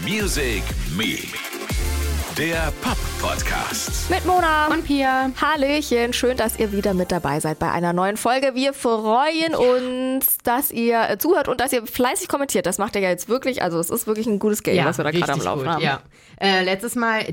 Music Me. Der Pop-Podcast. Mit Mona und Pia. Hallöchen, schön, dass ihr wieder mit dabei seid bei einer neuen Folge. Wir freuen uns, dass ihr zuhört und dass ihr fleißig kommentiert. Das macht ihr ja jetzt wirklich, also es ist wirklich ein gutes Game, was wir da gerade am Laufen haben. Ja. Letztes Mal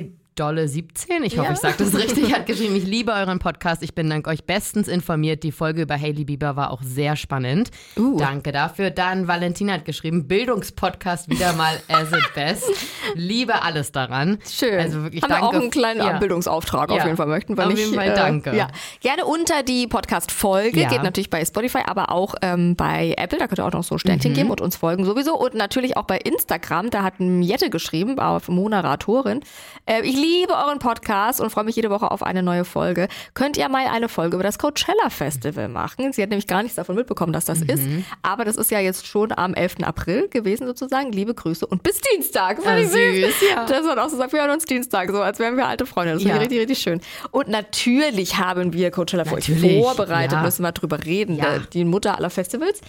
Dolle17, ich hoffe, ich sage das richtig, hat geschrieben, ich liebe euren Podcast, ich bin dank euch bestens informiert. Die Folge über Hailey Bieber war auch sehr spannend. Danke dafür. Dann Valentina hat geschrieben, Bildungspodcast wieder mal as it best. Liebe alles daran. Schön. Also wirklich haben danke. Wir auch einen kleinen Bildungsauftrag auf jeden Fall möchten. Auf jeden Fall danke. Gerne unter die Podcast-Folge, geht natürlich bei Spotify, aber auch bei Apple, da könnt ihr auch noch so ein Sternchen geben und uns folgen sowieso. Und natürlich auch bei Instagram, da hat Jette geschrieben, auf Moderatorin, ich liebe euren Podcast und freue mich jede Woche auf eine neue Folge. Könnt ihr mal eine Folge über das Coachella Festival machen? Sie hat nämlich gar nichts davon mitbekommen, dass das ist. Aber das ist ja jetzt schon am 11. April gewesen sozusagen. Liebe Grüße und bis Dienstag. Süß, ja. Das hat auch so gesagt, wir hören uns Dienstag, so als wären wir alte Freunde. Das finde ich richtig, richtig schön. Und natürlich haben wir Coachella für euch vorbereitet. Müssen wir drüber reden. Ja. Die Mutter aller Festivals.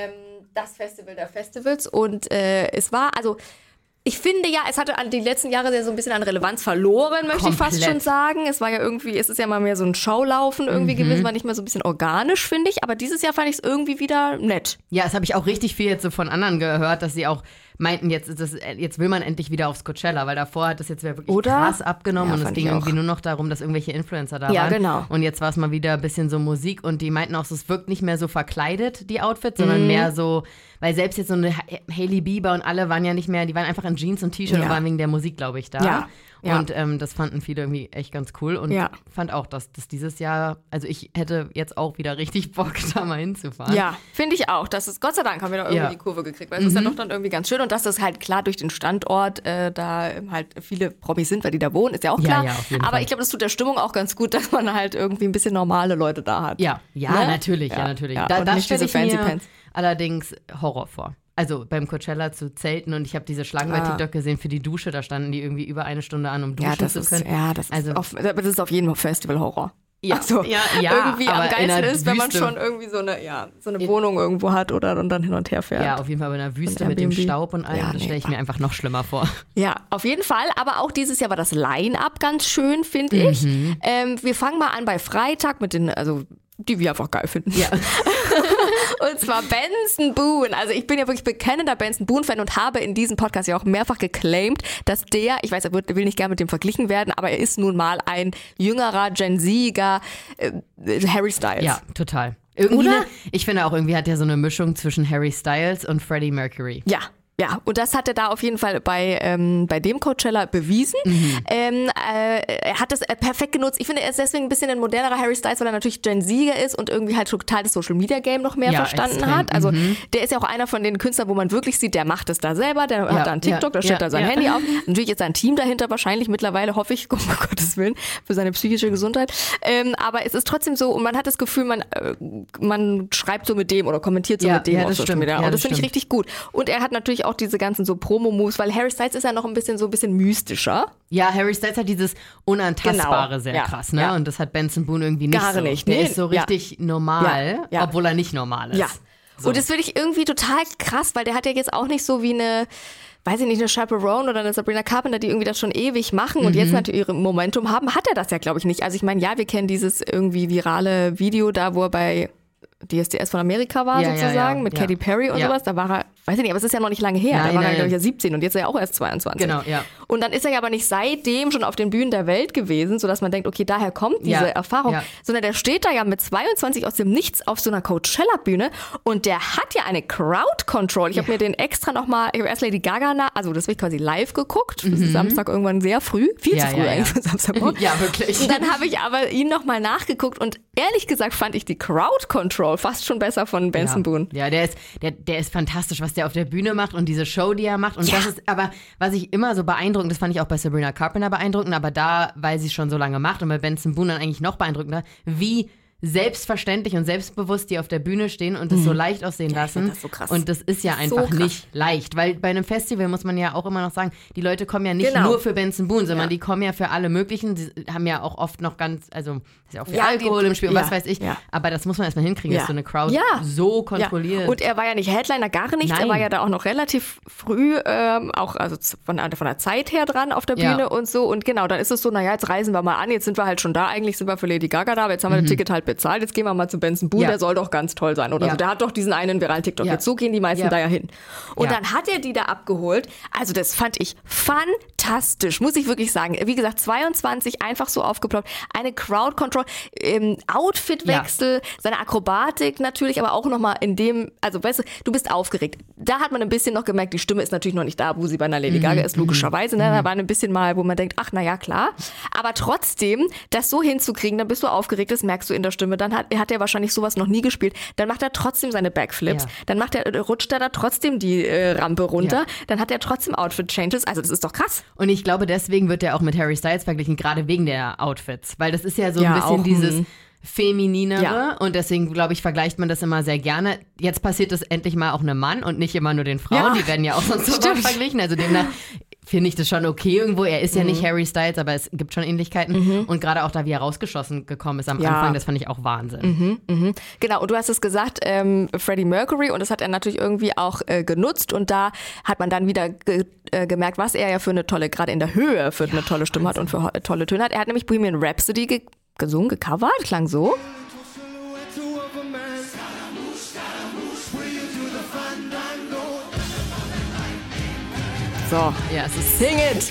Das Festival der Festivals. Und es war, also ich finde ja, es hatte die letzten Jahre so ein bisschen an Relevanz verloren, möchte ich fast schon sagen. Es war ja irgendwie, es ist ja mal mehr so ein Schaulaufen irgendwie gewesen, war nicht mehr so ein bisschen organisch, finde ich. Aber dieses Jahr fand ich es irgendwie wieder nett. Ja, das habe ich auch richtig viel jetzt so von anderen gehört, dass sie auch meinten, jetzt will man endlich wieder aufs Coachella, weil davor hat das jetzt wirklich krass abgenommen und es ging irgendwie nur noch darum, dass irgendwelche Influencer da waren. Ja, genau. Und jetzt war es mal wieder ein bisschen so Musik und die meinten auch, es wirkt nicht mehr so verkleidet, die Outfits, sondern mehr so, weil selbst jetzt so eine Hailey Bieber und alle waren ja nicht mehr, die waren einfach in Jeans und T-Shirt und waren wegen der Musik, glaube ich, da. Ja. Und das fanden viele irgendwie echt ganz cool und fand auch, dass das dieses Jahr, also ich hätte jetzt auch wieder richtig Bock, da mal hinzufahren. Ja, finde ich auch. Das ist, Gott sei Dank haben wir da irgendwie die Kurve gekriegt, weil es ist ja doch dann irgendwie ganz schön und dass das halt klar durch den Standort da halt viele Promis sind, weil die da wohnen, ist ja auch klar. Ja, auf jeden Aber Fall. Ich glaube, das tut der Stimmung auch ganz gut, dass man halt irgendwie ein bisschen normale Leute da hat. Ja, natürlich. Ja, Da nicht stelle diese ich Fancy mir Pants. allerdings Horror vor. Also beim Coachella zu zelten und ich habe diese Schlangen bei TikTok gesehen für die Dusche, da standen die irgendwie über eine Stunde an, um duschen zu können. Das ist auf jeden Fall Festival-Horror. Ja, also, irgendwie am geilsten ist, wenn man Wüste. schon irgendwie so eine Wohnung irgendwo hat oder und dann hin und her fährt. Ja, auf jeden Fall in einer Wüste mit dem Staub und allem, das stelle ich mir einfach noch schlimmer vor. Ja, auf jeden Fall. Aber auch dieses Jahr war das Line-Up ganz schön, finde ich. Wir fangen mal an bei Freitag mit den, also die wir einfach geil finden. Ja. Und zwar Benson Boone. Also ich bin ja wirklich bekennender Benson Boone-Fan und habe in diesem Podcast ja auch mehrfach geclaimed, dass ich weiß, er will nicht gerne mit dem verglichen werden, aber er ist nun mal ein jüngerer, Gen Z-iger Harry Styles. Ja, total. Ich finde auch, irgendwie hat er so eine Mischung zwischen Harry Styles und Freddie Mercury. Ja, und das hat er da auf jeden Fall bei dem Coachella bewiesen. Er hat das perfekt genutzt. Ich finde, er ist deswegen ein bisschen ein modernerer Harry Styles, weil er natürlich Gen Z ist und irgendwie halt total das Social-Media-Game noch mehr verstanden hat. Also der ist ja auch einer von den Künstlern, wo man wirklich sieht, der macht es da selber, der hat da einen TikTok, da stellt da sein Handy auf. Natürlich ist sein Team dahinter wahrscheinlich mittlerweile, hoffe ich, um Gottes Willen, für seine psychische Gesundheit. Aber es ist trotzdem so, und man hat das Gefühl, man schreibt so mit dem oder kommentiert so mit dem auf Social Media. Und das finde ich richtig gut. Und er hat natürlich auch diese ganzen so Promo-Moves, weil Harry Styles ist ja noch ein bisschen mystischer. Ja, Harry Styles hat dieses Unantastbare sehr krass, ne? Ja. Und das hat Benson Boone irgendwie nicht so. Nicht. Der ist so richtig normal, obwohl er nicht normal ist. Ja. So. Und das finde ich irgendwie total krass, weil der hat ja jetzt auch nicht so wie eine Chaperone oder eine Sabrina Carpenter, die irgendwie das schon ewig machen und jetzt natürlich ihre Momentum haben, hat er das ja, glaube ich, nicht. Also ich meine, wir kennen dieses irgendwie virale Video da, wo er bei DSDS von Amerika war sozusagen, mit Katy Perry und sowas. Da war er, weiß ich nicht, aber es ist ja noch nicht lange her. Da war er, glaube ich, ja 17 und jetzt ist er auch erst 22. Genau, ja. Und dann ist er ja aber nicht seitdem schon auf den Bühnen der Welt gewesen, sodass man denkt, okay, daher kommt diese Erfahrung. Ja. Sondern der steht da ja mit 22 aus dem Nichts auf so einer Coachella-Bühne und der hat ja eine Crowd-Control. Ich habe mir den extra nochmal, ich habe erst Lady Gaga, also das habe ich quasi live geguckt, Samstag irgendwann sehr früh, viel zu früh eigentlich für Samstagmorgen. Ja, wirklich. Und dann habe ich aber ihn nochmal nachgeguckt und ehrlich gesagt fand ich die Crowd-Control fast schon besser von Benson Boone. Ja, der ist fantastisch, was der auf der Bühne macht und diese Show, die er macht. Und das ist aber, was ich immer so beeindruckend, das fand ich auch bei Sabrina Carpenter beeindruckend, aber da, weil sie es schon so lange macht und bei Benson Boone dann eigentlich noch beeindruckender, wie selbstverständlich und selbstbewusst die auf der Bühne stehen und das so leicht aussehen lassen. Das so krass. Und das ist ja einfach nicht leicht, weil bei einem Festival muss man ja auch immer noch sagen, die Leute kommen ja nicht nur für Benson Boone, sondern die kommen ja für alle möglichen, die haben ja auch oft noch ist ja auch viel Alkohol im Spiel und was weiß ich, aber das muss man erstmal hinkriegen, dass so eine Crowd so kontrolliert. Ja. Und er war ja nicht Headliner, gar nicht, er war ja da auch noch relativ früh, auch also von der Zeit her dran auf der Bühne und so und genau, dann ist es so, naja, jetzt reisen wir mal an, jetzt sind wir halt schon da, eigentlich sind wir für Lady Gaga da, aber jetzt haben wir das Ticket halt bezahlt, jetzt gehen wir mal zu Benson Boone, der soll doch ganz toll sein oder so. Der hat doch diesen einen viralen TikTok. Jetzt so gehen die meisten da ja hin. Und dann hat er die da abgeholt. Also das fand ich fantastisch, muss ich wirklich sagen. Wie gesagt, 22 einfach so aufgeploppt. Eine Crowd Control, Outfitwechsel, seine Akrobatik natürlich, aber auch nochmal in dem, also weißt du bist aufgeregt. Da hat man ein bisschen noch gemerkt, die Stimme ist natürlich noch nicht da, wo sie bei einer Lady Gaga ist, logischerweise. Ne? Da war ein bisschen mal, wo man denkt, ach, naja, klar. Aber trotzdem, das so hinzukriegen, dann bist du aufgeregt, das merkst du in der Stimme. Dann hat er wahrscheinlich sowas noch nie gespielt. Dann macht er trotzdem seine Backflips. Dann rutscht er da trotzdem die Rampe runter. Dann hat er trotzdem Outfit-Changes. Also das ist doch krass. Und ich glaube, deswegen wird er auch mit Harry Styles verglichen, gerade wegen der Outfits. Weil das ist ja so ein bisschen dieses Femininere und deswegen, glaube ich, vergleicht man das immer sehr gerne. Jetzt passiert das endlich mal auch einem Mann und nicht immer nur den Frauen. Die werden ja auch sonst so verglichen. Also demnach finde ich das schon okay irgendwo. Er ist ja nicht Harry Styles, aber es gibt schon Ähnlichkeiten. Und gerade auch da, wie er rausgeschossen gekommen ist am Anfang, das fand ich auch Wahnsinn. Genau, und du hast es gesagt, Freddie Mercury, und das hat er natürlich irgendwie auch genutzt. Und da hat man dann wieder gemerkt, was er ja für eine tolle, gerade in der Höhe, für eine tolle Stimme hat und für tolle Töne hat. Er hat nämlich Bohemian Rhapsody gesungen, gecovert, klang so. So, ja, es ist Sing It!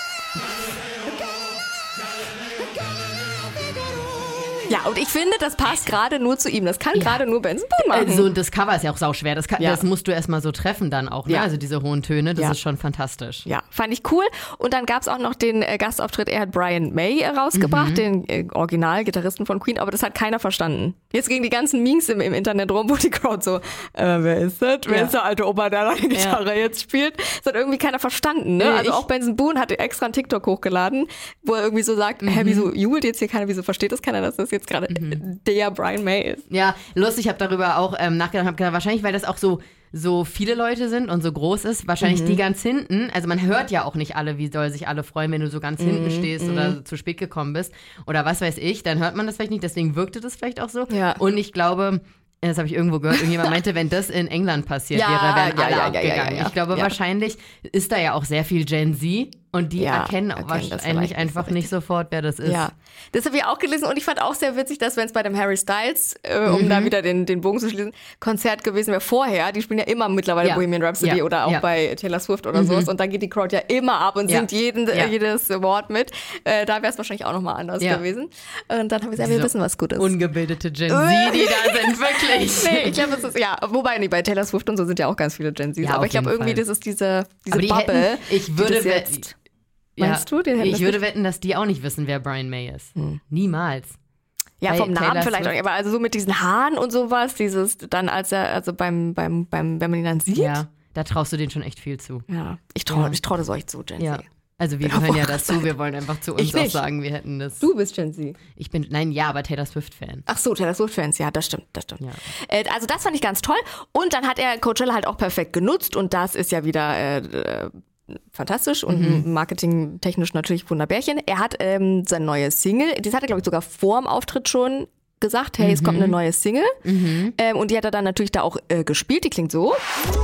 Ja, und ich finde, das passt gerade nur zu ihm. Das kann gerade nur Benson Boone machen. Also, das Cover ist ja auch sauschwer. Das musst du erstmal so treffen dann auch. Ne? Ja. Also diese hohen Töne, das ist schon fantastisch. Ja, fand ich cool. Und dann gab es auch noch den Gastauftritt, er hat Brian May rausgebracht, den Original-Gitarristen von Queen, aber das hat keiner verstanden. Jetzt gingen die ganzen Memes im Internet rum, wo die Crowd so, wer ist das? Wer ist der alte Opa, der da die Gitarre jetzt spielt? Das hat irgendwie keiner verstanden. Ne? Also auch Benson Boone hatte extra einen TikTok hochgeladen, wo er irgendwie so sagt, wieso jubelt jetzt hier keiner, wieso versteht das keiner, dass das jetzt gerade der Brian May ist. Ja, lustig, ich habe darüber auch nachgedacht, habe gedacht, wahrscheinlich, weil das auch so viele Leute sind und so groß ist, wahrscheinlich die ganz hinten, also man hört ja auch nicht alle, wie doll sich alle freuen, wenn du so ganz hinten stehst oder zu spät gekommen bist oder was weiß ich, dann hört man das vielleicht nicht, deswegen wirkte das vielleicht auch so. Ja. Und ich glaube, das habe ich irgendwo gehört, irgendjemand meinte, wenn das in England passiert wäre, wären alle abgegangen. Ich glaube, wahrscheinlich ist da ja auch sehr viel Gen Z und die erkennen wahrscheinlich einfach nicht sofort, wer das ist. Ja, das habe ich auch gelesen und ich fand auch sehr witzig, dass wenn es bei dem Harry Styles, um da wieder den Bogen zu schließen, Konzert gewesen wäre vorher, die spielen ja immer mittlerweile Bohemian Rhapsody oder auch bei Taylor Swift oder sowas und da geht die Crowd ja immer ab und singt jedes Wort mit. Da wäre es wahrscheinlich auch nochmal anders gewesen. Und dann haben wir gesagt, wir wissen, was gut ist. Ungebildete Gen Z, die da sind, wirklich. Nee, ich glaube, es ist, wobei, bei Taylor Swift und so sind ja auch ganz viele Gen Zs. Aber ich glaube irgendwie, das ist diese Bubble. Ich würde jetzt. Meinst du? Ich würde wetten, dass die auch nicht wissen, wer Brian May ist. Niemals. Ja, vom Namen vielleicht auch, aber also so mit diesen Haaren und sowas, dieses dann wenn man ihn dann sieht. Ja, da traust du denen schon echt viel zu. Ja, ich trau das euch zu, Gen Z. Also wir gehören ja dazu, wir wollen einfach zu uns auch sagen, wir hätten das. Du bist Gen Z. Aber Taylor Swift-Fan. Ach so, Taylor Swift-Fans, ja, das stimmt. Ja. Also das fand ich ganz toll. Und dann hat er Coachella halt auch perfekt genutzt und das ist ja wieder fantastisch und marketingtechnisch natürlich Wunderbärchen. Er hat sein neues Single, das hat er, glaube ich, sogar vor dem Auftritt schon gesagt, hey, es kommt eine neue Single. Und die hat er dann natürlich da auch gespielt, die klingt so.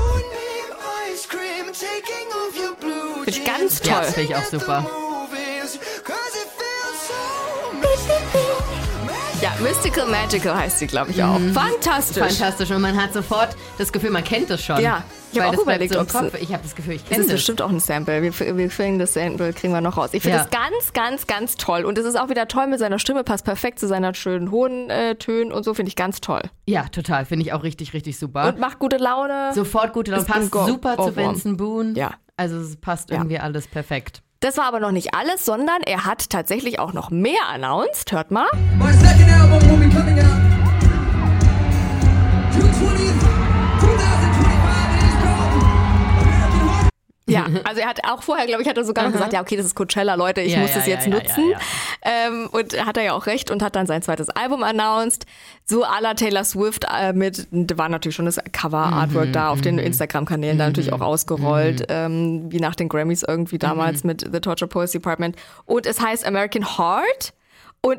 Finde ich ganz toll. Ja, finde ich auch super. Ja, Mystical Magical heißt sie, glaube ich, auch. Fantastisch. Und man hat sofort das Gefühl, man kennt das schon. Ja, ich habe auch überlegt, so ich habe das Gefühl, ich kenne das. Das ist bestimmt auch ein Sample. Wir kriegen das Sample, kriegen wir noch raus. Ich finde das ganz, ganz, ganz toll. Und es ist auch wieder toll mit seiner Stimme, passt perfekt zu seinen schönen hohen Tönen und so, finde ich ganz toll. Ja, total. Finde ich auch richtig, richtig super. Und macht gute Laune. Sofort gute Laune. Passt super zu Benson Boone. Ja. Also es passt irgendwie alles perfekt. Das war aber noch nicht alles, sondern er hat tatsächlich auch noch mehr announced. Hört mal. My second album will be coming out June 20th, 2025. It is called American Heart. Ja, Also er hat auch vorher, glaube ich, hat er sogar noch gesagt, ja, okay, das ist Coachella, Leute, ich muss das jetzt nutzen. Und hat er ja auch recht und hat dann sein zweites Album announced. So à la Taylor Swift da war natürlich schon das Cover-Artwork da auf den Instagram-Kanälen da natürlich auch ausgerollt, wie nach den Grammys irgendwie damals mit The Torture Poets Department. Und es heißt American Heart. Und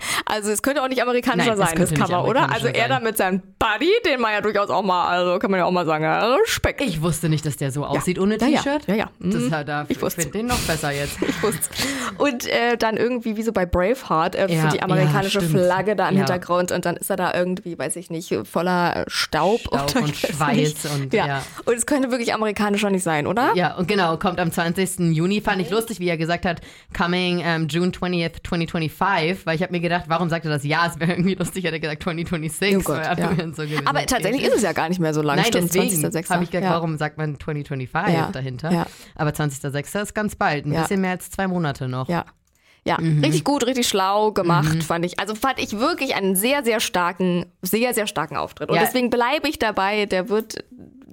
es könnte auch nicht amerikanischer sein, das Cover, oder? Also er da mit seinem Buddy, den man ja durchaus auch mal, also kann man ja auch mal sagen, Respekt. Ich wusste nicht, dass der so aussieht ohne T-Shirt. Ja. Ich finde den noch besser jetzt. Ich wusste. Und dann irgendwie wie so bei Braveheart für die amerikanische Flagge da im Hintergrund und dann ist er da irgendwie, weiß ich nicht, voller Staub und Schweiß. Und es könnte wirklich amerikanischer nicht sein, oder? Ja, und genau, kommt am 20. Juni. Fand ich lustig, wie er gesagt hat, coming June 20th, 2025. Weil ich habe mir gedacht, warum sagt er das? Ja, es wäre irgendwie lustig, hätte er gesagt 2026. Oh Gott, aber tatsächlich ist es ja gar nicht mehr so lang. Nein, stimmt, deswegen habe ich gedacht, warum sagt man 2025 dahinter? Ja. Aber 20.06. ist ganz bald, ein bisschen mehr als 2 Monate noch. Ja, richtig gut, richtig schlau gemacht, fand ich. Also fand ich wirklich einen sehr, sehr starken Auftritt. Und deswegen bleibe ich dabei, der wird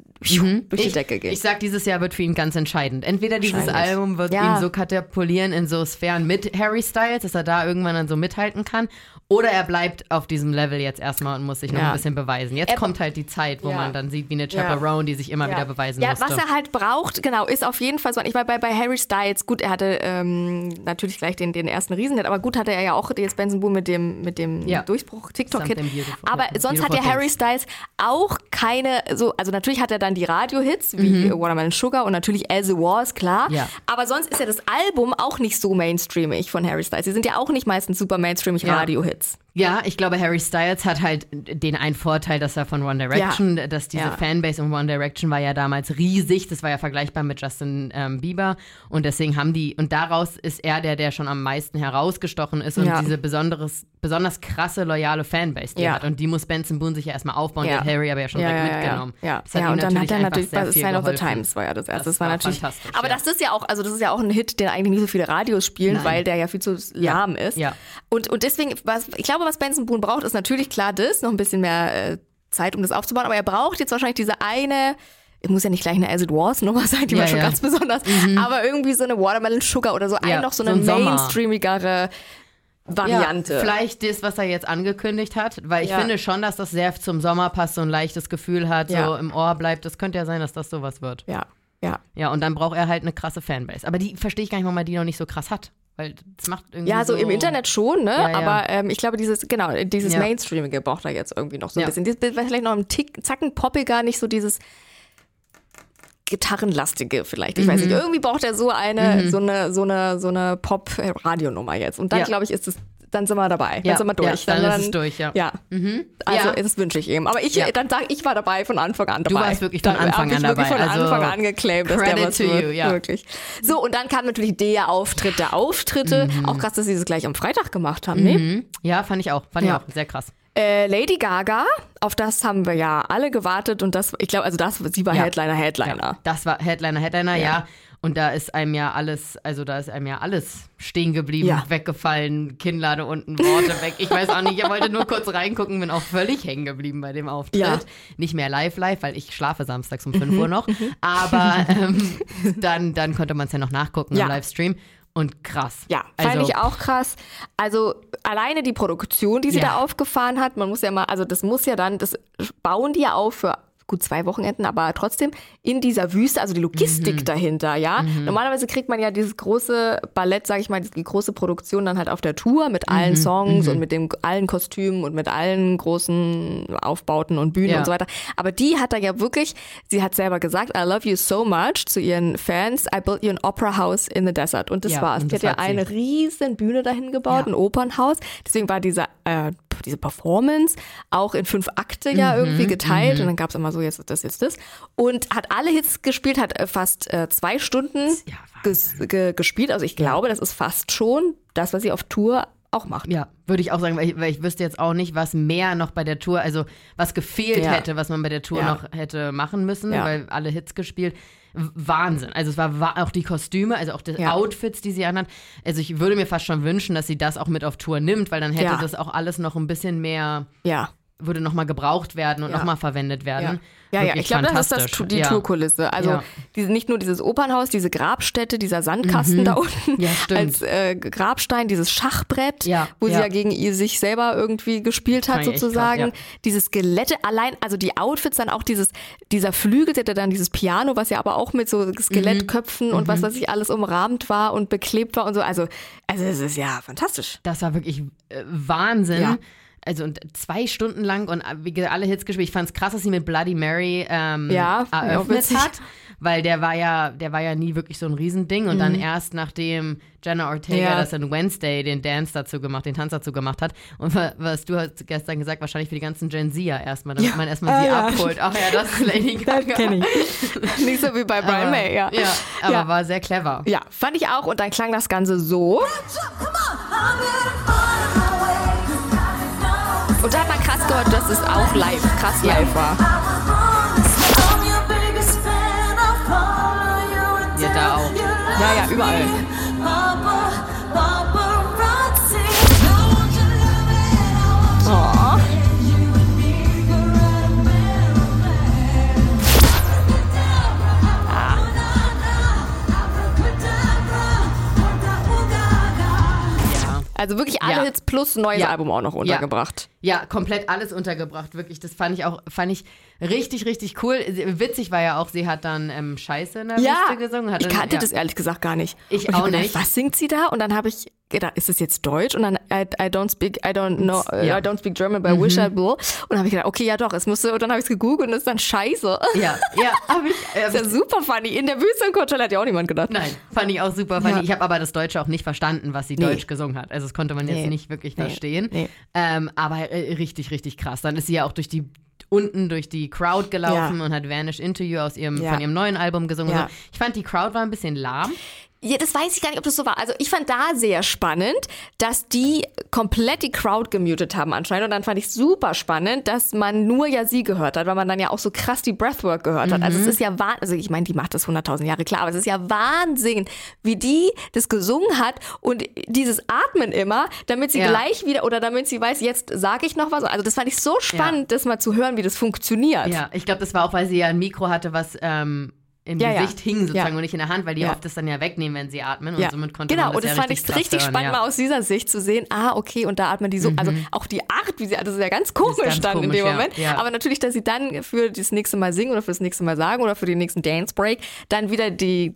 durch die Decke gehen. Ich sag, dieses Jahr wird für ihn ganz entscheidend. Entweder dieses Album wird ihn so katapultieren in so Sphären mit Harry Styles, dass er da irgendwann dann so mithalten kann, oder er bleibt auf diesem Level jetzt erstmal und muss sich noch ein bisschen beweisen. Jetzt kommt halt die Zeit, wo man dann sieht, wie eine Chaperone, die sich immer wieder beweisen musste. Ja, was er halt braucht, genau, ist auf jeden Fall so. Ich war bei Harry Styles, gut, er hatte natürlich gleich den ersten Riesenhit, aber gut hatte er ja auch jetzt Benson Boone mit dem Durchbruch, TikTok-Hit. Aber sonst hat ja Harry Styles auch keine, also natürlich hat er dann die Radio-Hits, wie Watermelon Sugar und natürlich As It Was, klar. Ja. Aber sonst ist ja das Album auch nicht so mainstreamig von Harry Styles. Sie sind ja auch nicht meistens super mainstreamig Radio-Hits. Ja, ich glaube, Harry Styles hat halt den einen Vorteil, dass er von One Direction, dass diese Fanbase in One Direction war ja damals riesig. Das war ja vergleichbar mit Justin Bieber. Und deswegen und daraus ist er der schon am meisten herausgestochen ist und diese besonders krasse, loyale Fanbase, die er hat. Und die muss Benson Boone sich ja erstmal aufbauen. Die hat Harry aber ja schon direkt mitgenommen. Ja, und dann hat er natürlich bei Sign of the Times war ja das erste. Das war natürlich fantastisch. Aber das ist ja auch ein Hit, den eigentlich nicht so viele Radios spielen, weil der ja viel zu lahm ist. Ja. Und deswegen, ich glaube, was Benson Boone braucht, ist natürlich klar noch ein bisschen mehr Zeit, um das aufzubauen. Aber er braucht jetzt wahrscheinlich diese eine, es muss ja nicht gleich eine As It Was Nummer sein, die war schon ganz besonders, aber irgendwie so eine Watermelon Sugar oder so noch so eine mainstreamigere Variante. Ja, vielleicht das, was er jetzt angekündigt hat, weil ich finde schon, dass das sehr zum Sommer passt, so ein leichtes Gefühl hat, so im Ohr bleibt. Das könnte ja sein, dass das sowas wird. Ja, und dann braucht er halt eine krasse Fanbase. Aber die verstehe ich gar nicht, warum man die noch nicht so krass hat. Weil das macht irgendwie so im Internet schon, ne? Ja. Aber ich glaube, dieses Mainstreamige braucht er jetzt irgendwie noch so ein bisschen. Das vielleicht noch ein Zacken poppiger, nicht so dieses Gitarrenlastige vielleicht. Ich weiß nicht, irgendwie braucht er so eine Pop-Radionummer jetzt. Und dann, glaube ich, dann sind wir dabei. Dann sind wir durch. Dann ist es durch, Also das wünsche ich ihm. Aber dann sage ich war dabei von Anfang an dabei. Du warst wirklich von Anfang an dabei. Ich wirklich von Anfang an geclaimt, dass der was wird. Wirklich. So, und dann kam natürlich der Auftritt der Auftritte. Auch krass, dass sie das gleich am Freitag gemacht haben, ne? Ja, fand ich auch. Fand ich auch sehr krass. Lady Gaga, auf das haben wir ja alle gewartet und sie war Headliner. Ja, das war Headliner, ja. Und da ist einem ja alles stehen geblieben, weggefallen, Kinnlade unten, Worte weg. Ich weiß auch nicht, ich wollte nur kurz reingucken, bin auch völlig hängen geblieben bei dem Auftritt. Ja. Nicht mehr live, weil ich schlafe samstags um 5 Uhr noch. Aber dann konnte man es ja noch nachgucken im Livestream. Und krass. Ja, fand ich auch krass. Also alleine die Produktion, die sie da aufgefahren hat, das bauen die ja auf für gut 2 Wochenenden, aber trotzdem in dieser Wüste, also die Logistik dahinter, ja. Normalerweise kriegt man ja dieses große Ballett, sag ich mal, die große Produktion dann halt auf der Tour mit allen Songs und mit allen Kostümen und mit allen großen Aufbauten und Bühnen und so weiter. Aber die hat da ja wirklich, sie hat selber gesagt, I love you so much zu ihren Fans, I built you an opera house in the desert. Und das war's. Die hat ja eine riesen Bühne dahin gebaut, ein Opernhaus. Deswegen war diese Performance auch in 5 Akte irgendwie geteilt und dann gab es immer so jetzt das und hat alle Hits gespielt, hat fast 2 Stunden gespielt, also ich glaube, das ist fast schon das, was sie auf Tour auch macht. Ja, würde ich auch sagen, weil ich wüsste jetzt auch nicht, was mehr noch bei der Tour, also was gefehlt hätte, was man bei der Tour noch hätte machen müssen, weil alle Hits gespielt. Wahnsinn. Also es war auch die Kostüme, also auch die Outfits, die sie anhat. Also ich würde mir fast schon wünschen, dass sie das auch mit auf Tour nimmt, weil dann hätte das auch alles noch ein bisschen mehr, würde nochmal gebraucht werden und nochmal verwendet werden. Ja, ich glaube, das ist die Tourkulisse. Also nicht nur dieses Opernhaus, diese Grabstätte, dieser Sandkasten da unten stimmt. als Grabstein, dieses Schachbrett, wo sie ja gegen sich selber irgendwie gespielt hat sozusagen. Diese Skelette allein, also die Outfits, dann auch dieser Flügel, der dann dieses Piano, was ja aber auch mit so Skelettköpfen und was weiß ich alles umrahmt war und beklebt war und so. Also es ist ja fantastisch. Das war wirklich Wahnsinn. Ja. Also und 2 Stunden lang und wie gesagt, alle Hits gespielt. Ich fand es krass, dass sie mit Bloody Mary eröffnet hat, weil der war ja nie wirklich so ein Riesending und dann erst nachdem Jenna Ortega das in Wednesday den Tanz dazu gemacht hat und was du hast gestern gesagt, wahrscheinlich für die ganzen Gen Z erstmal, damit man erstmal sie abholt. Ach ja, das ist Lady Gaga. Das kenn ich. Nicht so wie bei Brian May, ja. Aber war sehr clever. Ja, fand ich auch und dann klang das Ganze so. Und da hat man krass gehört, dass es auch krass live war. Ja, da auch. Ja, überall. Oh. Also wirklich alle Hits plus neues Album auch noch untergebracht. Ja, komplett alles untergebracht, wirklich. Das fand ich richtig, richtig cool. Witzig war ja auch, sie hat dann Scheiße in der Liste gesungen. Ich kannte das ehrlich gesagt gar nicht. Ich auch nicht. Was singt sie da? Und dann habe ich gedacht, ist das jetzt Deutsch? Und dann I don't speak German, but I wish I will. Und dann habe ich gedacht, okay, ja doch, es musste. Und dann habe ich es gegoogelt und es ist dann Scheiße. Ja, habe ich. Das ist ja super funny. In der Wüste in Coachella hat ja auch niemand gedacht. Nein, fand ich auch super funny. Ja. Ich habe aber das Deutsche auch nicht verstanden, was sie Deutsch gesungen hat. Also das konnte man jetzt nicht wirklich verstehen. Nee. Aber richtig, richtig krass. Dann ist sie ja auch durch die Crowd gelaufen und hat Vanish Into You von ihrem neuen Album gesungen. Ja. Ich fand, die Crowd war ein bisschen lahm. Ja, das weiß ich gar nicht, ob das so war. Also ich fand da sehr spannend, dass die komplett die Crowd gemutet haben anscheinend. Und dann fand ich super spannend, dass man nur sie gehört hat, weil man dann ja auch so krass die Breathwork gehört hat. Also es ist ja Wahnsinn, also ich meine, die macht das 100.000 Jahre, klar, aber es ist ja Wahnsinn, wie die das gesungen hat und dieses Atmen immer, damit sie gleich wieder oder damit sie weiß, jetzt sage ich noch was. Also das fand ich so spannend, das mal zu hören, wie das funktioniert. Ja, ich glaube, das war auch, weil sie ja ein Mikro hatte, was im Gesicht hing sozusagen und nicht in der Hand, weil die oft das dann ja wegnehmen, wenn sie atmen und somit konnte man das und das fand ich richtig spannend, mal aus dieser Sicht zu sehen, okay, und da atmen die so, also auch die Art, wie sie, das ist ja ganz komisch dann in dem Moment, aber natürlich, dass sie dann für das nächste Mal singen oder für das nächste Mal sagen oder für den nächsten Dance Break dann wieder die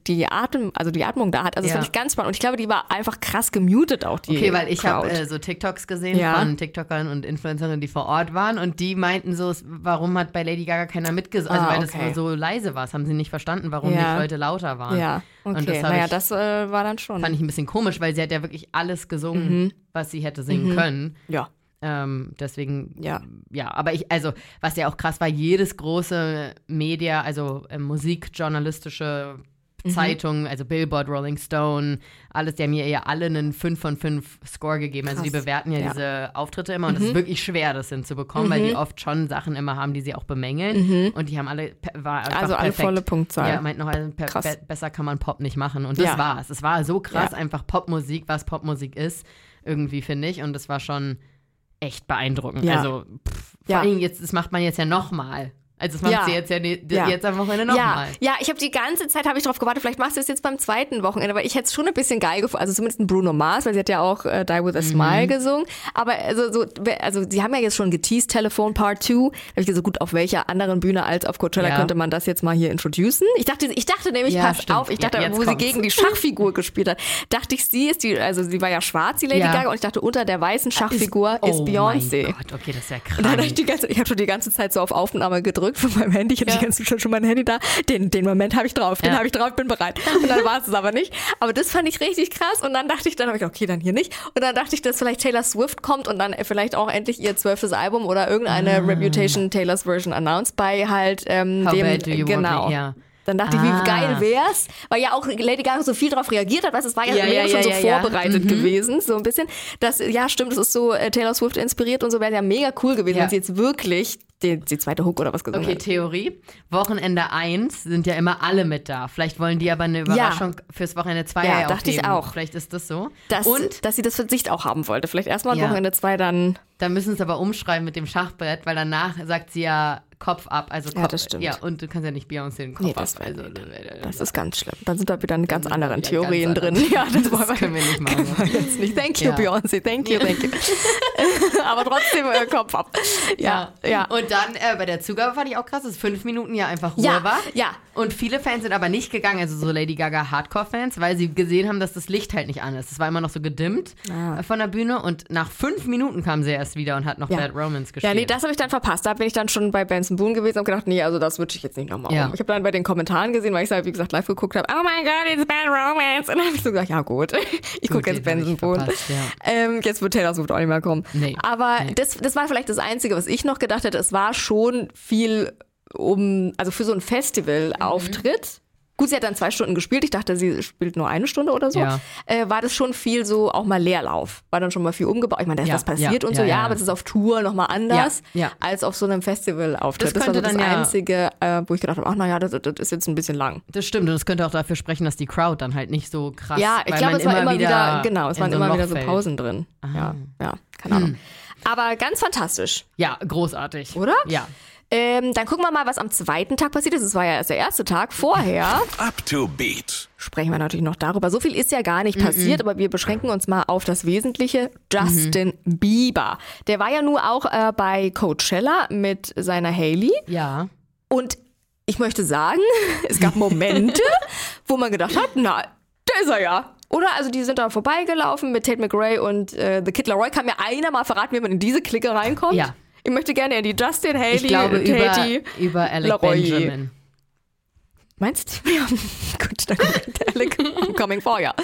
Atmung da hat, also das fand ich ganz spannend und ich glaube, die war einfach krass gemutet auch, die Okay, weil ich habe so TikToks gesehen von TikTokern und Influencerinnen, die vor Ort waren und die meinten so, warum hat bei Lady Gaga keiner mitgesungen, also weil das so leise war, das haben sie nicht verstanden, warum nicht Leute lauter waren. Ja, okay. Und das war dann schon. Fand ich ein bisschen komisch, weil sie hat ja wirklich alles gesungen, was sie hätte singen können. Ja. Deswegen, aber was ja auch krass war, jedes große Media, also musikjournalistische Zeitungen, also Billboard, Rolling Stone, alles, die haben ja alle einen 5 von 5 Score gegeben. Also die bewerten ja diese Auftritte immer und es ist wirklich schwer, das hinzubekommen, weil die oft schon Sachen immer haben, die sie auch bemängeln und die haben war einfach also alle perfekt. Volle Punktzahl. Ja, meint noch, besser kann man Pop nicht machen und das war's. Es war so krass, einfach Popmusik, was Popmusik ist, irgendwie, finde ich, und das war schon echt beeindruckend. Ja. Also vor allem das macht man jetzt ja nochmal. Also das macht sie jetzt am Wochenende nochmal. Ja, ich habe die ganze Zeit darauf gewartet, vielleicht machst du es jetzt beim zweiten Wochenende, weil ich hätte es schon ein bisschen geil gefunden, also zumindest ein Bruno Mars, weil sie hat ja auch Die With A Smile gesungen, aber also sie haben ja jetzt schon geteased, Telephone Part 2, da habe ich gesagt, gut, auf welcher anderen Bühne als auf Coachella könnte man das jetzt mal hier introducen? Ich dachte nämlich, pass auf, wo sie gegen die Schachfigur gespielt hat, dachte ich, sie war ja schwarz, die Lady Gaga, und ich dachte, unter der weißen Schachfigur ist Beyoncé. Oh mein Gott, okay, das ist ja krass. Und dann ich habe schon die ganze Zeit so auf Aufnahme gedrückt von meinem Handy. Ich hatte die ganze Zeit schon mein Handy da. Den Moment habe ich drauf. Den habe ich drauf, bin bereit. Und dann war es aber nicht. Aber das fand ich richtig krass. Und dann dachte ich, okay, dann hier nicht. Und dann dachte ich, dass vielleicht Taylor Swift kommt und dann vielleicht auch endlich ihr 12. Album oder irgendeine Reputation Taylor's Version announced bei halt dem, genau. Dann dachte ich, wie geil wär's, weil ja auch Lady Gaga so viel darauf reagiert hat, es war ja schon so vorbereitet gewesen, so ein bisschen. Das stimmt, das ist so Taylor Swift inspiriert und so, wäre ja mega cool gewesen, wenn sie jetzt wirklich die zweite Hook oder was gesungen hat. Okay, Theorie. Wochenende 1 sind ja immer alle mit da. Vielleicht wollen die aber eine Überraschung fürs Wochenende 2 aufnehmen. Dachte ich auch. Vielleicht ist das so. Dass sie das für sich auch haben wollte. Vielleicht erstmal Wochenende 2 dann. Da müssen sie aber umschreiben mit dem Schachbrett, weil danach sagt sie ja Kopf ab. Also Kopf, Ja, das stimmt. Ja, und du kannst ja nicht Beyoncé den Kopf ab. Also, Das ist ganz schlimm. Dann sind da wieder in ganz anderen wieder Theorien ganz drin. Ja, das können wir nicht machen. Jetzt nicht. Thank you, Ja. Beyoncé. Thank you. Aber trotzdem Kopf ab. Ja. Und dann bei der Zugabe fand ich auch krass, dass 5 Minuten ja einfach Ruhe Ja, war. ja. Und viele Fans sind aber nicht gegangen, also so Lady Gaga Hardcore-Fans, weil sie gesehen haben, dass das Licht halt nicht an ist. Es war immer noch so gedimmt von der Bühne und nach 5 Minuten kam sie erst wieder und hat noch Bad Romance gespielt. Ja, nee, das habe ich dann verpasst. Da bin ich dann schon bei Benson Boone gewesen und gedacht, nee, also das wünsche ich jetzt nicht nochmal um. Ich habe dann bei den Kommentaren gesehen, weil ich es halt, wie gesagt, live geguckt habe, oh mein Gott, it's Bad Romance. Und dann habe ich so gesagt, ja gut, ich gucke jetzt Benson Boone. Jetzt wird Taylor Swift auch nicht mehr kommen. Nee. Aber das war vielleicht das Einzige, was ich noch gedacht hätte. Es war schon viel also für so einen Festival-Auftritt. Gut, sie hat dann 2 Stunden gespielt. Ich dachte, sie spielt nur 1 Stunde oder so. Ja. War das schon viel so, auch mal Leerlauf. War dann schon mal viel umgebaut. Ich meine, da ist was passiert und so. Ja, aber es ist auf Tour nochmal anders als auf so einem Festival-Auftritt. Das war so das Einzige, wo ich gedacht habe, ach naja, das ist jetzt ein bisschen lang. Das stimmt und das könnte auch dafür sprechen, dass die Crowd dann halt nicht so krass. Ja, ich glaube, es war immer wieder, genau, es waren immer wieder so fällt. Pausen drin. Ja, keine Ahnung. Aber ganz fantastisch. Ja, großartig. Oder? Ja. Dann gucken wir mal, was am zweiten Tag passiert ist. Es war ja erst der erste Tag. Vorher Up to Beat. sprechen wir natürlich noch darüber. So viel ist ja gar nicht passiert, aber wir beschränken uns mal auf das Wesentliche. Justin Bieber. Der war ja nur auch bei Coachella mit seiner Hailey. Ja. Und ich möchte sagen, es gab Momente, wo man gedacht hat, na, da ist er ja. Oder? Also die sind da vorbeigelaufen mit Tate McRae und The Kid Laroi. Kann mir einer mal verraten, wie man in diese Clique reinkommt? Ja. Ich möchte gerne in die Justin, Hailey, Ich glaube Katie, über Alec Laroi. Benjamin. Meinst du? Ja, gut, dann kommt Alec, I'm coming for ya.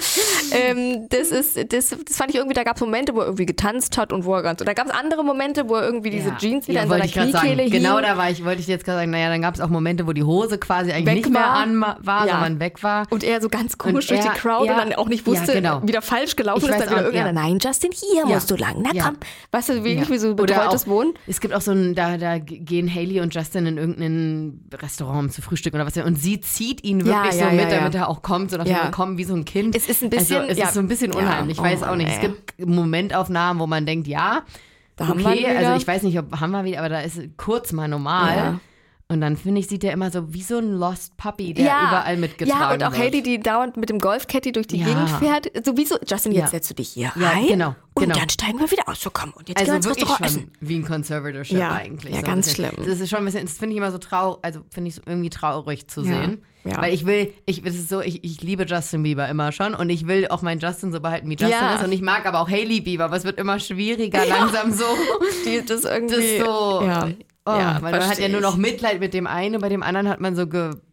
Das fand ich irgendwie, da gab es Momente, wo er irgendwie getanzt hat und wo er ganz, und da gab es andere Momente, wo er irgendwie diese Jeans wieder in seiner Kniekehle hielt. Genau, wollte ich jetzt gerade sagen, naja, dann gab es auch Momente, wo die Hose quasi eigentlich nicht mehr an war, sondern weg war. Und er so ganz komisch durch die Crowd und dann auch nicht wusste, wieder falsch gelaufen ist, dann wieder irgendeiner, nein, Justin, hier musst du lang, na komm. Weißt du, wirklich wie so betreutes Wohnen? Es gibt auch so ein, da gehen Hailey und Justin in irgendein Restaurant zu Frühstück oder was, und sie zieht ihn wirklich mit, damit er auch kommt, so nach dem kommen wie so ein Kind. Es ist ein bisschen, es ist so ein bisschen unheimlich, ich weiß auch nicht. Es gibt Momentaufnahmen, wo man denkt, da haben wir wieder. Also ich weiß nicht, ob haben wir wieder, aber da ist kurz mal normal. Ja. Und dann, finde ich, sieht der immer so wie so ein Lost Puppy, der überall mitgetragen wird. Ja, und auch Hailey, die dauernd mit dem Golfcaddy durch die Gegend fährt. Sowieso, Justin, jetzt setzt du dich hier rein genau. und dann steigen wir wieder aus. So, komm, und jetzt also gehen wir ins wirklich Restaurant schon essen. Wie ein Conservatorship eigentlich. Ja, so ganz schlimm. Das ist schon ein bisschen, das finde ich immer so traurig, also finde ich so irgendwie traurig zu sehen. Ja. Weil ich liebe Justin Bieber immer schon und ich will auch meinen Justin so behalten, wie Justin ist. Und ich mag aber auch Hailey Bieber, aber es wird immer schwieriger, langsam so. Das irgendwie, weil man hat ja nur noch Mitleid mit dem einen, bei dem anderen hat man so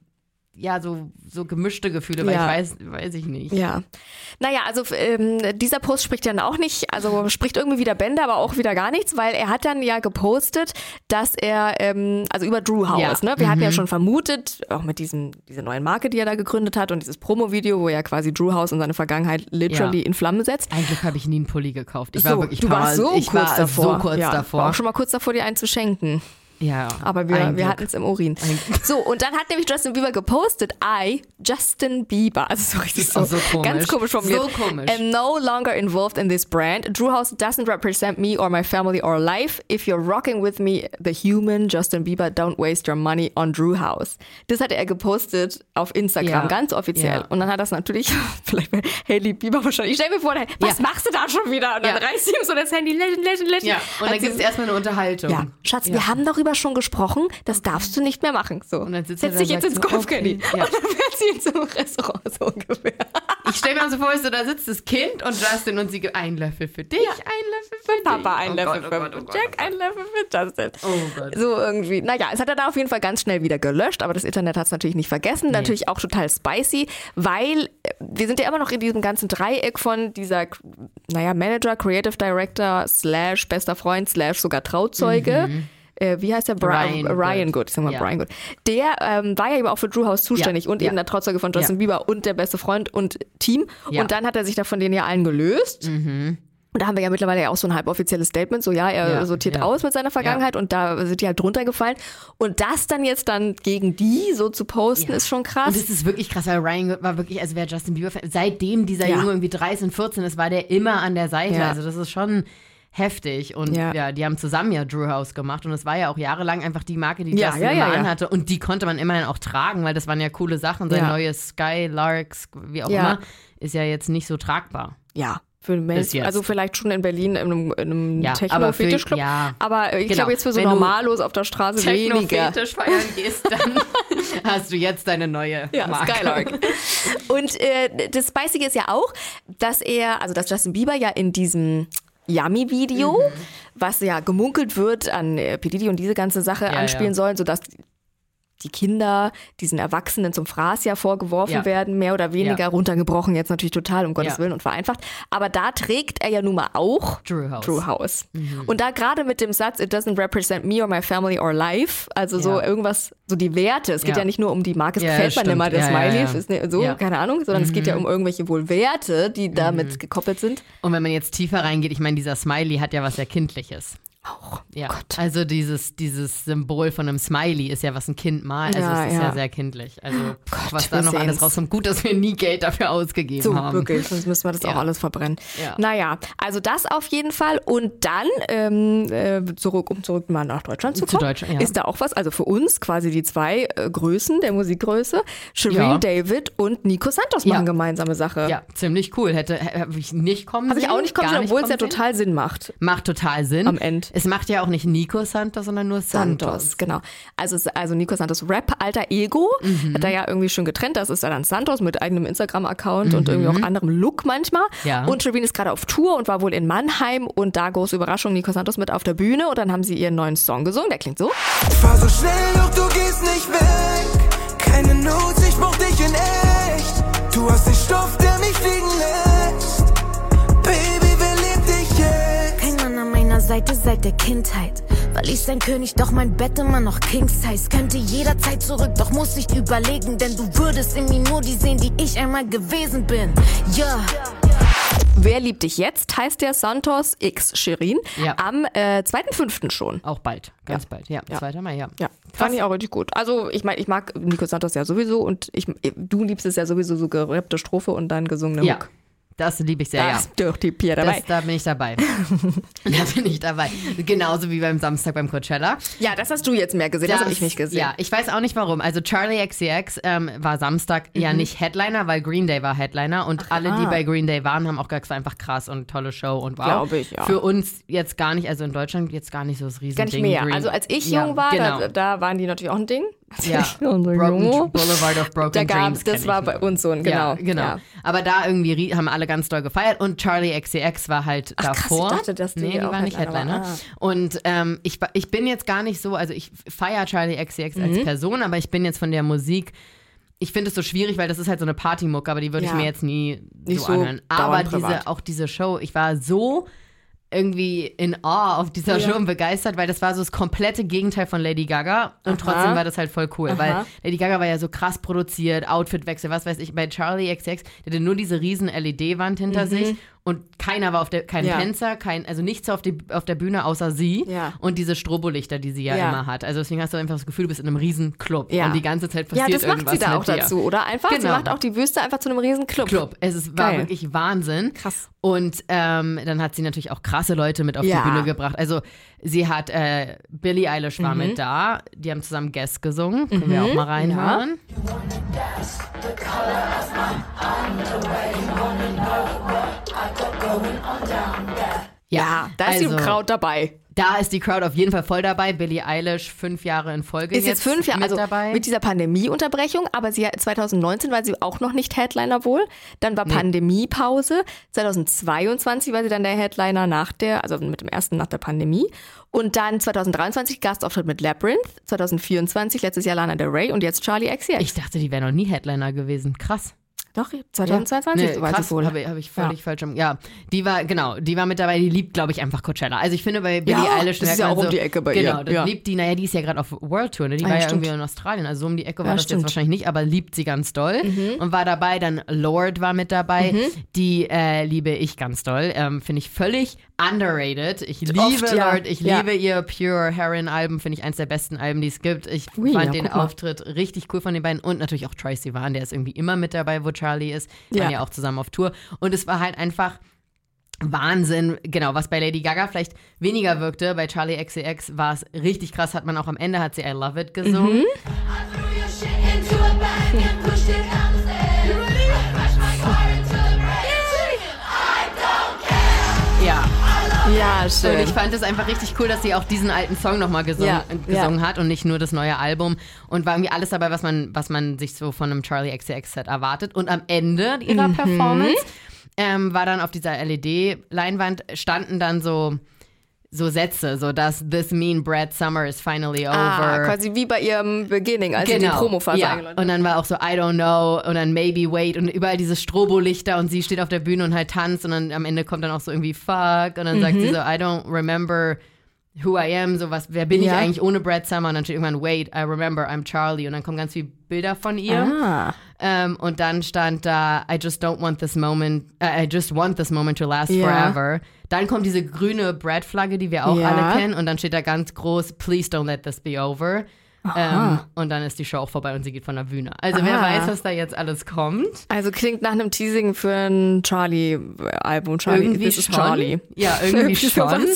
gemischte Gefühle, weil ich weiß ich nicht. Ja. Naja, also dieser Post spricht dann auch nicht, also spricht irgendwie wieder Bände, aber auch wieder gar nichts, weil er hat dann ja gepostet, dass er, also über Drew House, ne? Wir hatten ja schon vermutet, auch mit dieser neuen Marke, die er da gegründet hat und dieses Promo-Video, wo er quasi Drew House und seine Vergangenheit literally in Flammen setzt. Eigentlich habe ich nie einen Pulli gekauft. Ich war wirklich du warst so kurz davor. davor. War auch schon mal kurz davor, dir einen zu schenken. Ja, aber wir hatten es im Urin. So, und dann hat nämlich Justin Bieber gepostet, Justin Bieber, also so richtig so komisch. Ganz komisch formuliert. So komisch. Am no longer involved in this brand. Drew House doesn't represent me or my family or life. If you're rocking with me, the human Justin Bieber, don't waste your money on Drew House. Das hatte er gepostet auf Instagram, ganz offiziell. Ja. Und dann hat das natürlich, vielleicht bei Hailey Bieber wahrscheinlich, ich stell mir vor, was machst du da schon wieder? Und dann reißt sie ihm so das Handy, lächeln. Ja, und dann gibt es erstmal eine Unterhaltung. Ja, Schatz, wir haben darüber schon gesprochen, das darfst du nicht mehr machen. So. Und dann setz dich jetzt ins Golfcaddy. Okay. Ja. Und dann fährt sie in so ein Restaurant, so ungefähr. Ich stelle mir so vor, da sitzt das Kind und Justin und sie gibt einen Löffel für dich, einen Löffel für Papa, einen Löffel für Jack, einen Löffel für Justin. Oh Gott. So irgendwie. Naja, es hat er da auf jeden Fall ganz schnell wieder gelöscht, aber das Internet hat es natürlich nicht vergessen. Nee. Natürlich auch total spicy, weil wir sind ja immer noch in diesem ganzen Dreieck von dieser, Manager, Creative Director / bester Freund / sogar Trauzeuge. Wie heißt der? Ryan Good. Ich sag mal Brian Good. Der war ja eben auch für Drew House zuständig und eben der Trauzeuge von Justin Bieber und der beste Freund und Team. Ja. Und dann hat er sich da von denen ja allen gelöst. Und da haben wir ja mittlerweile ja auch so ein halboffizielles Statement, so er sortiert aus mit seiner Vergangenheit und da sind die halt drunter gefallen. Und das dann jetzt gegen die so zu posten, ist schon krass. Und das ist wirklich krass, weil Ryan Good war wirklich, also wer Justin Bieber, seitdem dieser Junge irgendwie 13, 14 ist, war der immer an der Seite. Also das ist schon heftig. Und ja, die haben zusammen ja Drew House gemacht und es war ja auch jahrelang einfach die Marke, die Justin immer anhatte und die konnte man immerhin auch tragen, weil das waren ja coole Sachen. Sein neues Skylarks, wie auch immer, ist ja jetzt nicht so tragbar. Ja. Für Menschen, also vielleicht schon in Berlin in einem Techno-Fetisch-Club. Aber ich glaube jetzt für so normallos auf der Straße weniger. Techno-Fetisch feiern gehst, dann hast du jetzt deine neue Marke. Skylark. Und das Spicige ist ja auch, dass Justin Bieber ja in diesem Yummy-Video, was ja gemunkelt wird an P. Diddy und diese ganze Sache anspielen soll, sodass die Kinder diesen Erwachsenen zum Fraß ja vorgeworfen werden, mehr oder weniger runtergebrochen, jetzt natürlich total, um Gottes Willen und vereinfacht. Aber da trägt er ja nun mal auch Drew House. Und da gerade mit dem Satz, it doesn't represent me or my family or life, also so irgendwas, so die Werte, es geht ja nicht nur um die Marke, es gefällt man immer, der Smiley, ist keine Ahnung, sondern es geht ja um irgendwelche wohl Werte, die damit gekoppelt sind. Und wenn man jetzt tiefer reingeht, ich meine, dieser Smiley hat ja was sehr Kindliches. Auch. Ja, also dieses Symbol von einem Smiley ist ja, was ein Kind malt. Also es ist ja sehr kindlich. Also was da noch alles rauskommt. Gut, dass wir nie Geld dafür ausgegeben haben. Wirklich, sonst müssen wir das auch alles verbrennen. Ja. Naja, also das auf jeden Fall. Und dann, zurück mal nach Deutschland zu kommen, ist da auch was, also für uns quasi die zwei Größen der Musikgröße, Shireen David und Nico Santos machen gemeinsame Sache. Ja, ziemlich cool. Habe ich nicht kommen sehen. Habe ich auch nicht kommen sehen, obwohl es ja total Sinn macht. Macht total Sinn. Am Ende. Es macht ja auch nicht Nico Santos, sondern nur Santos. Genau. Also Nico Santos Rap, alter Ego, hat er ja irgendwie schon getrennt. Das ist ja dann Santos mit eigenem Instagram-Account und irgendwie auch anderem Look manchmal. Ja. Und Shireen ist gerade auf Tour und war wohl in Mannheim und da große Überraschung, Nico Santos mit auf der Bühne und dann haben sie ihren neuen Song gesungen. Der klingt so. Ich fahr so schnell, doch du gehst nicht weg. Keine Not, ich brauch dich in echt. Du hast den Stoff, der mich fliegen lässt. Baby, wer liebt dich jetzt? Kein Mann an meiner Seite seit der Kindheit. Weil ich sein König, doch mein Bett immer noch King-Size. Könnte jederzeit zurück, doch muss ich überlegen. Denn du würdest in mir nur die sehen, die ich einmal gewesen bin. Ja. Wer liebt dich jetzt, heißt der Santos x Shireen. Am 2.5. schon. Auch bald, ganz bald. Ja, 2. Mai, ja. Fand ich auch richtig gut. Also ich meine, ich mag Nico Santos ja sowieso und du liebst es ja sowieso, so gerappte Strophe und dann gesungene Hook. Das liebe ich sehr, durch die Pier dabei. Da bin ich dabei. Genauso wie beim Samstag beim Coachella. Ja, das hast du jetzt mehr gesehen, das habe ich nicht gesehen. Ja, ich weiß auch nicht warum. Also Charli XCX war Samstag ja nicht Headliner, weil Green Day war Headliner und alle, die bei Green Day waren, haben auch gesagt, es war einfach krass und tolle Show und wow. Glaube ich, ja. Für uns jetzt gar nicht, also in Deutschland jetzt gar nicht so das Riesending. Gar nicht mehr. Also als ich jung war, da waren die natürlich auch ein Ding. Ja, Boulevard of Broken Dreams. Das war bei uns so ein, genau. Ja. Aber da irgendwie haben alle ganz doll gefeiert und Charli XCX war halt davor. Krass, ich dachte, dass die war nicht Headliner. Und ich bin jetzt gar nicht so, also ich feiere Charli XCX als Person, aber ich bin jetzt von der Musik, ich finde es so schwierig, weil das ist halt so eine Partymucke, aber die würde ich mir jetzt nie so anhören. Aber diese Show, ich war so irgendwie in Awe auf dieser Show und begeistert, weil das war so das komplette Gegenteil von Lady Gaga und trotzdem war das halt voll cool, weil Lady Gaga war ja so krass produziert, Outfitwechsel, was weiß ich, bei Charli XCX, die hatte nur diese riesen LED-Wand hinter sich und keiner war kein Tänzer, also nichts auf der Bühne außer sie und diese Strobolichter, die sie ja immer hat. Also deswegen hast du einfach das Gefühl, du bist in einem riesen Club und die ganze Zeit passiert irgendwas. Ja, das macht sie da auch dazu, oder? Einfach, sie macht auch die Wüste einfach zu einem riesen Club. Es war wirklich Wahnsinn. Krass. Und dann hat sie natürlich auch krasse Leute mit auf die Bühne gebracht. Also sie hat, Billie Eilish war mit da, die haben zusammen Guest gesungen, können wir auch mal reinhören. Ja, da ist die Crowd dabei. Da ist die Crowd auf jeden Fall voll dabei. Billie Eilish 5 Jahre in Folge ist jetzt 5 Jahre mit dabei. Mit dieser Pandemie-Unterbrechung, aber 2019 war sie auch noch nicht Headliner wohl. Dann war Pandemiepause. 2022 war sie dann der Headliner also mit dem ersten nach der Pandemie. Und dann 2023 Gastauftritt mit Labyrinth. 2024 letztes Jahr Lana Del Rey und jetzt Charli XCX. Ich dachte, die wäre noch nie Headliner gewesen. Krass. Doch, 2022 war sie wohl. Habe ich völlig falsch. Ja, die war mit dabei, die liebt, glaube ich, einfach Coachella. Also ich finde bei Billie Eilish... das ist ja auch um die Ecke bei ihr. Genau, liebt die, die ist ja gerade auf World Tour, ne? Die war ja irgendwie in Australien, also so um die Ecke war das jetzt wahrscheinlich nicht, aber liebt sie ganz doll und war dabei. Dann Lorde war mit dabei, die liebe ich ganz doll. Finde ich völlig underrated. Ich liebe Lorde, ich liebe ihr Pure Heron-Alben, finde ich eins der besten Alben, die es gibt. Ich fand den Auftritt richtig cool von den beiden und natürlich auch Troye Sivan, der ist irgendwie immer mit dabei, wo Charli ist. Die waren ja auch zusammen auf Tour. Und es war halt einfach, Wahnsinn. Genau, was bei Lady Gaga vielleicht weniger wirkte, bei Charli XCX war es richtig krass, hat man auch am Ende, hat sie I Love It gesungen. Ja, schön. Und ich fand es einfach richtig cool, dass sie auch diesen alten Song nochmal gesungen hat und nicht nur das neue Album. Und war irgendwie alles dabei, was man sich so von einem Charli XCX-Set erwartet. Und am Ende ihrer Performance war dann auf dieser LED-Leinwand standen dann so Sätze, so dass "This mean Brad Summer is finally over." Quasi wie bei ihrem Beginning, als sie die Promophase eingeläutet hat. Und dann war auch so "I don't know" und dann "Maybe wait" und überall diese Strobolichter und sie steht auf der Bühne und halt tanzt und dann am Ende kommt dann auch so irgendwie "fuck" und dann sagt sie so "I don't remember who I am", so was, wer bin ich eigentlich ohne Brad Summer? Und dann steht irgendwann "wait, I remember, I'm Charli" und dann kommen ganz viele Bilder von ihr. Und dann stand da I just want this moment to last forever. Dann kommt diese grüne Brad-Flagge, die wir auch alle kennen und dann steht da ganz groß "Please don't let this be over". Und dann ist die Show auch vorbei und sie geht von der Bühne. Also wer weiß, was da jetzt alles kommt. Also klingt nach einem Teasing für ein Charli-Album. Irgendwie This is Charli. Ja, irgendwie schon.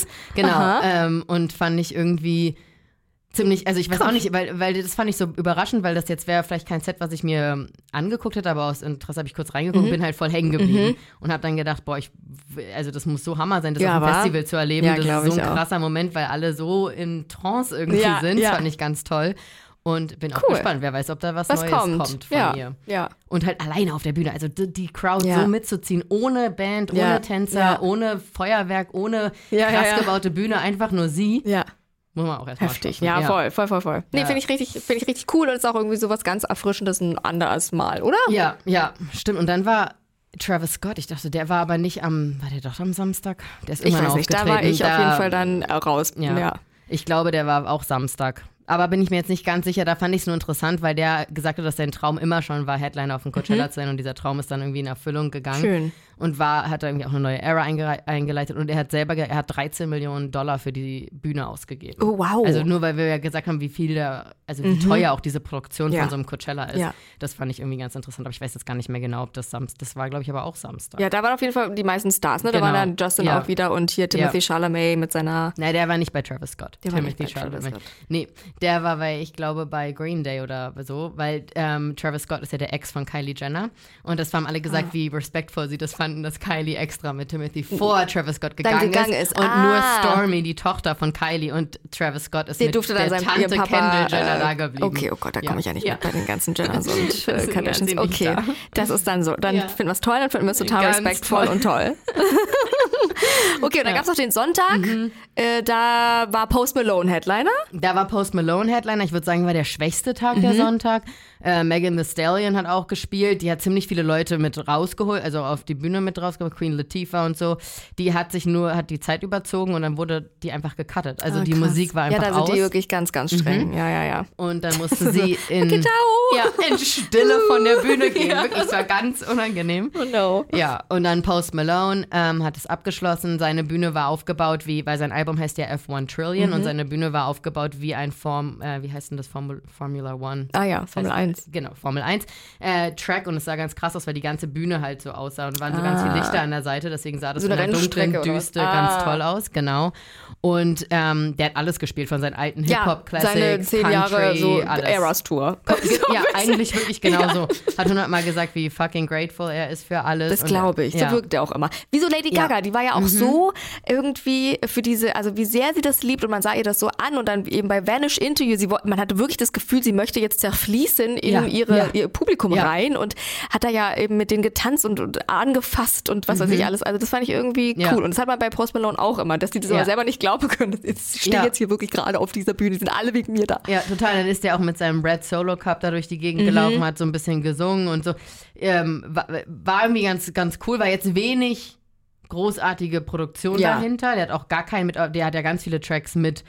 Genau. Und fand ich irgendwie ziemlich, also ich weiß auch nicht, weil das fand ich so überraschend, weil das jetzt wäre vielleicht kein Set, was ich mir angeguckt hätte, aber aus Interesse habe ich kurz reingeguckt und bin halt voll hängen geblieben und habe dann gedacht, also das muss so Hammer sein, das auf dem Festival zu erleben. Ja, das ist so ein krasser Moment, weil alle so in Trance irgendwie sind. Das fand ich ganz toll. Und bin auch gespannt, wer weiß, ob da was Neues kommt von ihr. Ja. Und halt alleine auf der Bühne, also die Crowd so mitzuziehen, ohne Band, ohne Tänzer, ohne Feuerwerk, ohne krass gebaute Bühne, einfach nur sie. Ja. Muss man auch erstmal heftig. Ja, voll. Nee, finde ich richtig cool und ist auch irgendwie sowas ganz Erfrischendes, ein anderes Mal, oder? Ja, stimmt. Und dann war Travis Scott, ich dachte, der war aber nicht war der doch am Samstag? Der ist irgendwann aufgetreten. Da war ich auf jeden Fall dann raus. Ja. Ich glaube, der war auch Samstag. Aber bin ich mir jetzt nicht ganz sicher, da fand ich es nur interessant, weil der gesagt hat, dass sein Traum immer schon war, Headliner auf dem Coachella zu sein und dieser Traum ist dann irgendwie in Erfüllung gegangen. Schön. Und hat irgendwie auch eine neue Ära eingeleitet und er hat 13 Millionen $ für die Bühne ausgegeben. Oh, wow. Also nur, weil wir ja gesagt haben, wie teuer auch diese Produktion von so einem Coachella ist. Ja. Das fand ich irgendwie ganz interessant, aber ich weiß jetzt gar nicht mehr genau, ob das war, glaube ich, aber auch Samstag. Ja, da waren auf jeden Fall die meisten Stars, ne? Da war dann Justin auch wieder und hier Timothy Chalamet mit seiner... Nein, der war nicht bei Travis Scott. Timothy Chalamet. Nee, der war ich glaube, bei Green Day oder so, weil Travis Scott ist ja der Ex von Kylie Jenner und das haben alle gesagt, wie respektvoll sie das fanden, dass Kylie extra mit Timothy vor Travis Scott gegangen ist. Und nur Stormy, die Tochter von Kylie und Travis Scott ist mit der Tante Kendall Jenner da geblieben. Okay, oh Gott, da komme ich ja nicht mit bei den ganzen Jenners und Kardashians. Okay, das ist dann so. Dann finden wir es toll, dann finden wir es total respektvoll und toll. Okay, und dann gab es noch den Sonntag. Da war Post Malone Headliner. Da war Post Malone Headliner. Ich würde sagen, war der schwächste Tag der Sonntag. Megan Thee Stallion hat auch gespielt. Die hat ziemlich viele Leute mit rausgeholt, also auf die Bühne mit rausgeholt. Queen Latifah und so. Die hat die Zeit überzogen und dann wurde die einfach gecuttet. Also die Musik war einfach aus. Ja, da sind die wirklich ganz, ganz streng. Ja. Und dann musste sie in Stille von der Bühne gehen. Wirklich, es war ganz unangenehm. Oh no. Ja, und dann Post Malone hat es abgeschlossen. Seine Bühne war aufgebaut weil sein Album heißt ja F1 Trillion und seine Bühne war aufgebaut wie ein wie heißt denn das? Formula One. Ah ja, Formel 1. Genau, Formel 1 Track und es sah ganz krass aus, weil die ganze Bühne halt so aussah und waren so ganz viele Lichter an der Seite, deswegen sah das so in der dunklen Düste ganz toll aus, genau. Und der hat alles gespielt, von seinen alten Hip-Hop-Classics, seine 10 Jahre so Eras Tour. Ja, eigentlich wirklich genauso. Hat 100-mal gesagt, wie fucking grateful er ist für alles. Das glaube ich, so wirkt er auch immer. Wieso Lady Gaga, die war ja auch so irgendwie für diese, also wie sehr sie das liebt und man sah ihr das so an und dann eben bei Vanish Into You, man hatte wirklich das Gefühl, sie möchte jetzt zerfließen in ihr Publikum rein und hat da ja eben mit denen getanzt und angefasst und was weiß ich alles. Also das fand ich irgendwie cool. Und das hat man bei Post Malone auch immer, dass die das aber selber nicht glauben können. Ich stehe jetzt hier wirklich gerade auf dieser Bühne, die sind alle wegen mir da. Ja, total. Dann ist der auch mit seinem Red Solo Cup da durch die Gegend gelaufen, hat so ein bisschen gesungen und so. War irgendwie ganz, ganz cool, war jetzt wenig großartige Produktion dahinter. Der hat auch gar keinen der hat ja ganz viele Tracks mit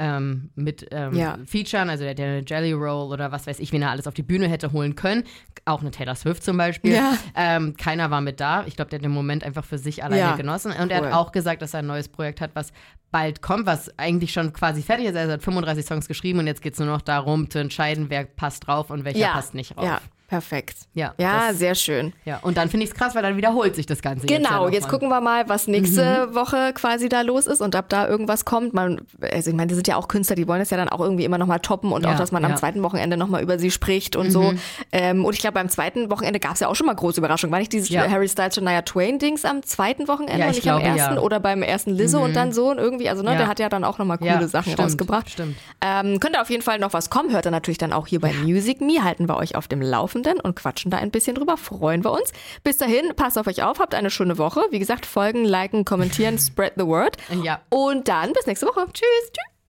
Featuren, also der hat ja eine Jelly Roll oder was weiß ich, wen er alles auf die Bühne hätte holen können. Auch eine Taylor Swift zum Beispiel. Ja. Keiner war mit da. Ich glaube, der hat den Moment einfach für sich alleine genossen. Und er hat auch gesagt, dass er ein neues Projekt hat, was bald kommt, was eigentlich schon quasi fertig ist. Er hat 35 Songs geschrieben und jetzt geht es nur noch darum, zu entscheiden, wer passt drauf und welcher passt nicht drauf. Ja. Perfekt. Ja, sehr schön. Ja, und dann finde ich es krass, weil dann wiederholt sich das Ganze. Genau, jetzt gucken wir mal, was nächste Woche quasi da los ist und ob da irgendwas kommt. Also ich meine, die sind ja auch Künstler, die wollen das ja dann auch irgendwie immer nochmal toppen und auch, dass man am zweiten Wochenende nochmal über sie spricht und so. Und ich glaube, beim zweiten Wochenende gab es ja auch schon mal große Überraschungen. War nicht dieses Harry Styles und Shania Twain-Dings am zweiten Wochenende und nicht am ersten? Oder beim ersten Lizzo und dann so und irgendwie, also der hat ja dann auch nochmal coole Sachen rausgebracht. Stimmt. Könnte auf jeden Fall noch was kommen, hört ihr natürlich dann auch hier bei Music Me, halten wir euch auf dem Laufenden und quatschen da ein bisschen drüber, freuen wir uns. Bis dahin, passt auf euch auf, habt eine schöne Woche. Wie gesagt, folgen, liken, kommentieren, spread the word. Ja. Und dann bis nächste Woche. Tschüss.